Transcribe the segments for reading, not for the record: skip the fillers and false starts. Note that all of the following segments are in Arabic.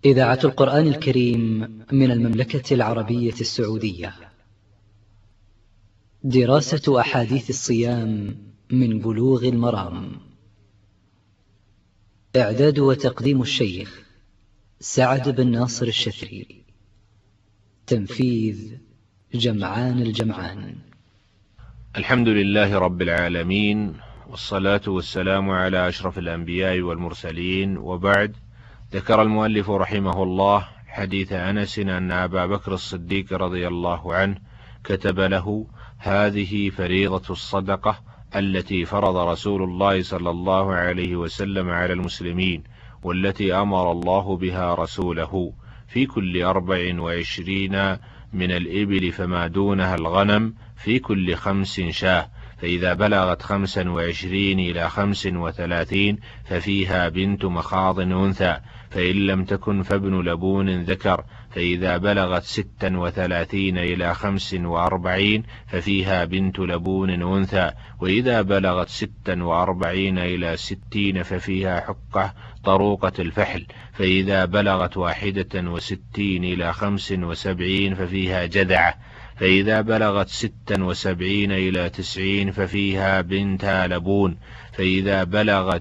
إذاعة القرآن الكريم من المملكة العربية السعودية. دراسة أحاديث الصيام من بلوغ المرام. إعداد وتقديم الشيخ سعد بن ناصر الشثري. تنفيذ جمعان الجمعان. الحمد لله رب العالمين، والصلاة والسلام على أشرف الأنبياء والمرسلين، وبعد. ذكر المؤلف رحمه الله حديث أنس أن أبا بكر الصديق رضي الله عنه كتب له: هذه فريضة الصدقة التي فرض رسول الله صلى الله عليه وسلم على المسلمين، والتي أمر الله بها رسوله في كل 24 من الإبل فما دونها الغنم، في كل 5 شاة، فإذا بلغت 25 إلى 35 ففيها بنت مخاض أنثى، فإن لم تكن فابن لبون ذكر، فإذا بلغت 36 إلى 45 ففيها بنت لبون أنثى، وإذا بلغت 46 إلى 60 ففيها حقة طروقة الفحل، فإذا بلغت 61 إلى 75 ففيها جذعة، فإذا بلغت 76 إلى 90 ففيها بنت لبون، فإذا بلغت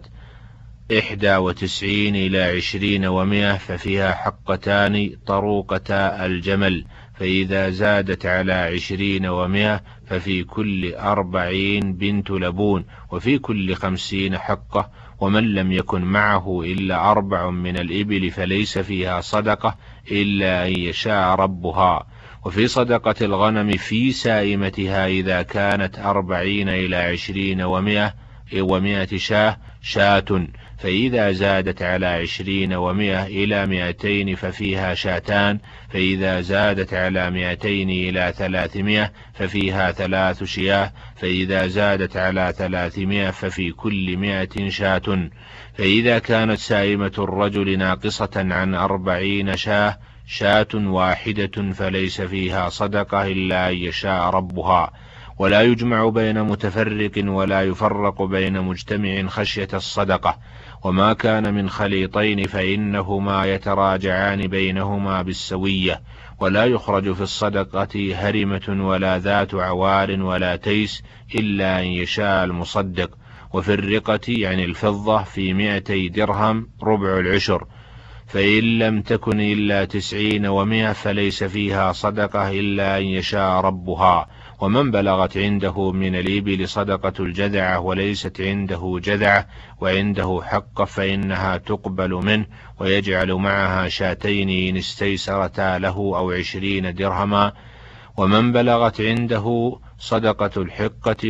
91 إلى 20 و100 ففيها حقتان طروقة الجمل، فإذا زادت على 20 و100 ففي كل 40 بنت لبون، وفي كل 50 حقة. ومن لم يكن معه إلا 4 من الإبل فليس فيها صدقة إلا أن يشاء ربها. وفي صدقة الغنم في سائمتها إذا كانت 40 إلى 20 و100 شاة، فإذا زادت على 20 و100 إلى 200 ففيها شاتان، فإذا زادت على 200 إلى 300 ففيها 3 شياه، فإذا زادت على 300 ففي كل 100 شاة. فإذا كانت سائمة الرجل ناقصة عن 40 شاة واحدة فليس فيها صدقة إلا أن يشاء ربها. ولا يجمع بين متفرق ولا يفرق بين مجتمع خشية الصدقة. وما كان من خليطين فإنهما يتراجعان بينهما بالسوية. ولا يخرج في الصدقة هرمة ولا ذات عوار ولا تيس إلا أن يشاء المصدق. وفي الرقة يعني الفضة في 200 درهم ربع العشر، فإن لم تكن إلا 90 و100 فليس فيها صدقة إلا أن يشاء ربها. ومن بلغت عنده من الإبل صدقة الجذعة وليست عنده جذعة وعنده حق فإنها تقبل منه، ويجعل معها شاتين إن استيسرتا له أو 20 درهما. ومن بلغت عنده صدقة الحقة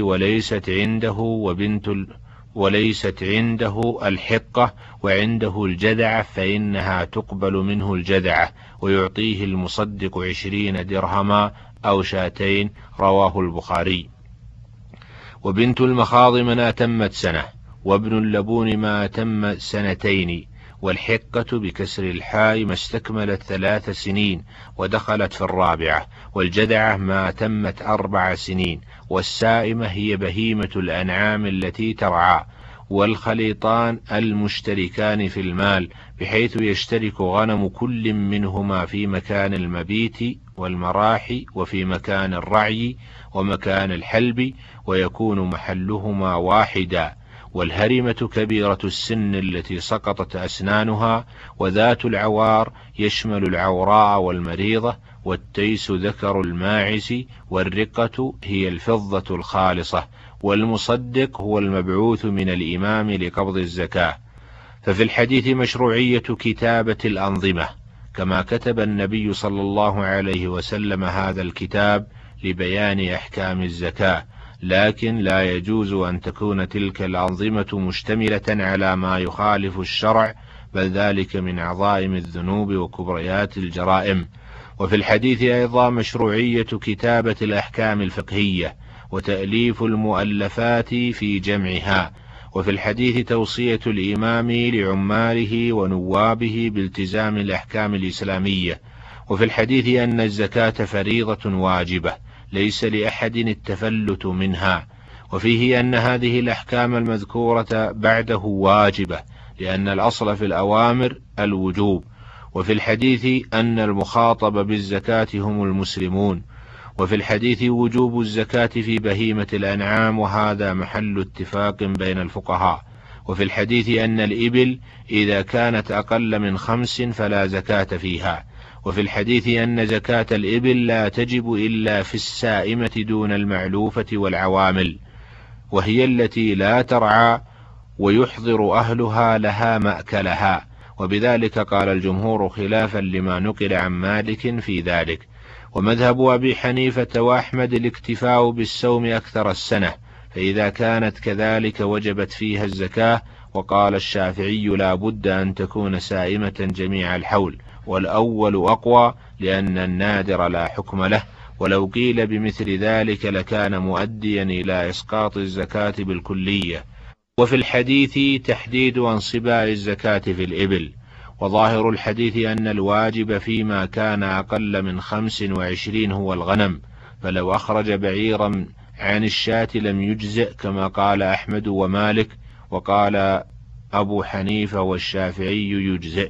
وليست عنده الحقة وعنده الجذعة فإنها تقبل منه الجذعة، ويعطيه المصدق 20 درهما أو شاتين. رواه البخاري. وبنت المخاض من أتمت سنة، وابن اللبون ما أتم 2 سنين، والحقة بكسر الحاء ما استكملت 3 سنين ودخلت في 4، والجذعة ما تمت 4 سنين، والسائمة هي بهيمة الأنعام التي ترعى. والخليطان المشتركان في المال، بحيث يشترك غنم كل منهما في مكان المبيت والمراحي وفي مكان الرعي ومكان الحلب، ويكون محلهما واحدا. والهرمة كبيرة السن التي سقطت أسنانها، وذات العوار يشمل العوراء والمريضة، والتيس ذكر الماعز، والرقة هي الفضة الخالصة، والمصدق هو المبعوث من الإمام لقبض الزكاة. ففي الحديث مشروعية كتابة الأنظمة، كما كتب النبي صلى الله عليه وسلم هذا الكتاب لبيان أحكام الزكاة، لكن لا يجوز أن تكون تلك الأنظمة مشتملة على ما يخالف الشرع، بل ذلك من عظائم الذنوب وكبريات الجرائم. وفي الحديث أيضا مشروعية كتابة الأحكام الفقهية وتأليف المؤلفات في جمعها. وفي الحديث توصية الإمام لعماله ونوابه بالتزام الأحكام الإسلامية. وفي الحديث أن الزكاة فريضة واجبة ليس لأحد التفلت منها. وفيه أن هذه الأحكام المذكورة بعده واجبة، لأن الأصل في الأوامر الوجوب، وفي الحديث أن المخاطب بالزكاة هم المسلمون. وفي الحديث وجوب الزكاة في بهيمة الأنعام، وهذا محل اتفاق بين الفقهاء. وفي الحديث أن الإبل إذا كانت أقل من 5 فلا زكاة فيها. وفي الحديث أن زكاة الإبل لا تجب إلا في السائمة دون المعلوفة والعوامل، وهي التي لا ترعى ويحضر أهلها لها مأكلها، وبذلك قال الجمهور خلافا لما نقل عن مالك في ذلك. ومذهب أبي حنيفة وأحمد الاكتفاء بالسوم أكثر السنة، فإذا كانت كذلك وجبت فيها الزكاة. وقال الشافعي لا بد أن تكون سائمة جميع الحول، والأول أقوى لأن النادر لا حكم له، ولو قيل بمثل ذلك لكان مؤديا إلى إسقاط الزكاة بالكلية. وفي الحديث تحديد انصباء الزكاة في الإبل، وظاهر الحديث أن الواجب فيما كان أقل من 25 هو الغنم، فلو أخرج بعيرا عن الشاة لم يجزئ كما قال أحمد ومالك، وقال أبو حنيفة والشافعي يجزئ.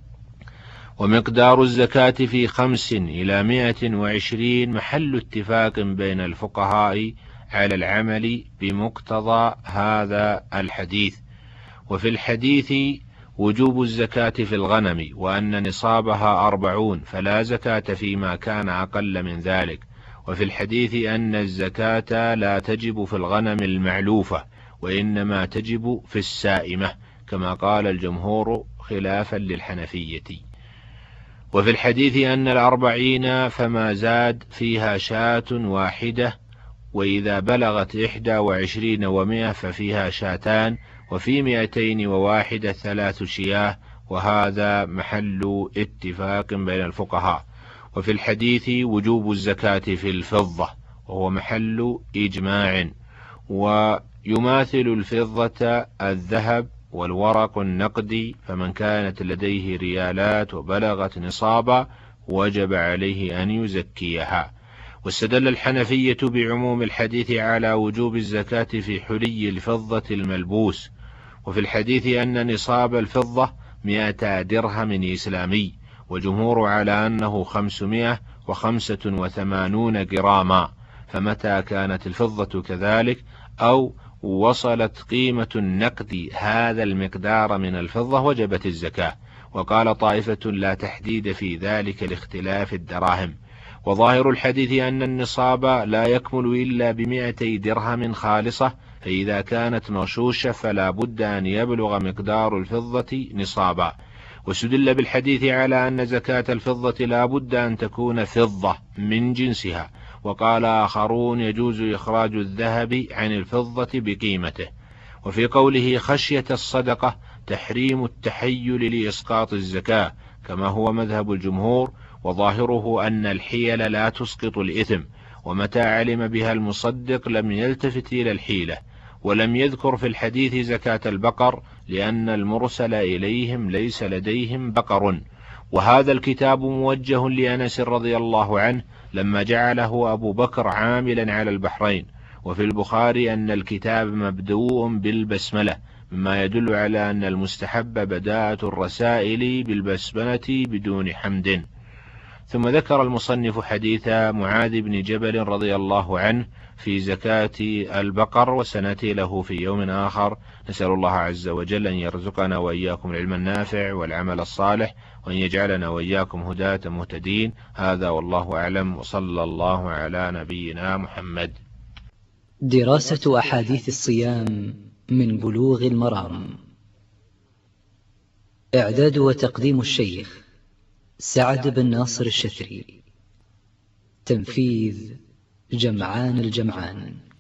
ومقدار الزكاة في 5 إلى 120 محل اتفاق بين الفقهاء على العمل بمقتضى هذا الحديث. وفي الحديث وجوب الزكاة في الغنم، وأن نصابها 40 فلا زكاة فيما كان أقل من ذلك. وفي الحديث أن الزكاة لا تجب في الغنم المعلوفة، وإنما تجب في السائمة كما قال الجمهور خلافا للحنفية. وفي الحديث أن 40 فما زاد فيها شاة واحدة، وإذا بلغت 21 و100 ففيها شاتان، وفي 201 3 شياه، وهذا محل اتفاق بين الفقهاء. وفي الحديث وجوب الزكاة في الفضة، وهو محل إجماع، ويماثل الفضة الذهب والورق النقدي، فمن كانت لديه ريالات وبلغت نصابا وجب عليه أن يزكيها. واستدل الحنفية بعموم الحديث على وجوب الزكاة في حلي الفضة الملبوس. وفي الحديث أن نصاب الفضة 100 درهم إسلامي، وجمهور على أنه 585 جراما، فمتى كانت الفضة كذلك أو وصلت قيمة النقد هذا المقدار من الفضة وجبت الزكاة. وقال طائفة لا تحديد في ذلك لاختلاف الدراهم. وظاهر الحديث أن النصاب لا يكمل إلا ب200 درهم خالصة، فإذا كانت مغشوشة فلا بد أن يبلغ مقدار الفضة نصابا. واستدل بالحديث على أن زكاة الفضة لا بد أن تكون فضة من جنسها. وقال آخرون يجوز إخراج الذهب عن الفضة بقيمته. وفي قوله خشية الصدقة تحريم التحيل لإسقاط الزكاة كما هو مذهب الجمهور، وظاهره أن الحيل لا تسقط الإثم، ومتى علم بها المصدق لم يلتفت إلى الحيلة. ولم يذكر في الحديث زكاة البقر لأن المرسل إليهم ليس لديهم بقر. وهذا الكتاب موجه لأنس رضي الله عنه لما جعله أبو بكر عاملا على البحرين. وفي البخاري أن الكتاب مبدوء بالبسملة، مما يدل على أن المستحب بداءة الرسائل بالبسملة بدون حمد. ثم ذكر المصنف حديث معاذ بن جبل رضي الله عنه في زكاة البقر، وسنأتي له في يوم آخر. نسأل الله عز وجل أن يرزقنا وإياكم العلم النافع والعمل الصالح، وأن يجعلنا وإياكم هداة مهتدين. هذا والله أعلم، وصلى الله على نبينا محمد. دراسة أحاديث الصيام من بلوغ المرام. إعداد وتقديم الشيخ سعد بن ناصر الشثري. تنفيذ جمعان الجمعان.